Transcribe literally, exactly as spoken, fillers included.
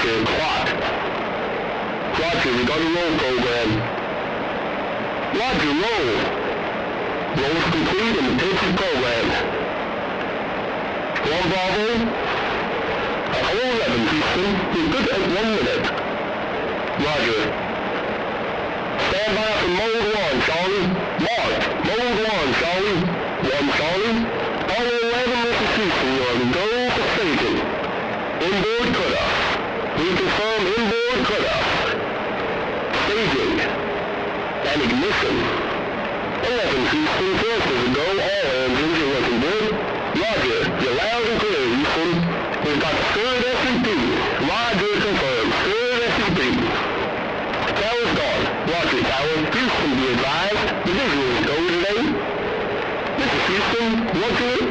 Roger, clock. Roger, we got a roll program. Roger, roll. Roll is complete and attention program. One Bravo. Apollo eleven, Houston. You're good at one minute. Roger. Stand by for mode one, Charlie. Mark, mode one, Charlie. One, Charlie. Apollo eleven, this is Houston. You're on go for staging. Inboard cutoff. We confirm inboard cutoff. Staging. And ignition. eleven, Houston. First is a go. All engines are looking good. Roger. You're loud and clear, Houston. We've got the third S and P. Roger, confirmed. Third S and P. Tower's gone. Roger, Tower. Houston, be advised. The visual is go today. This is Houston. Roger.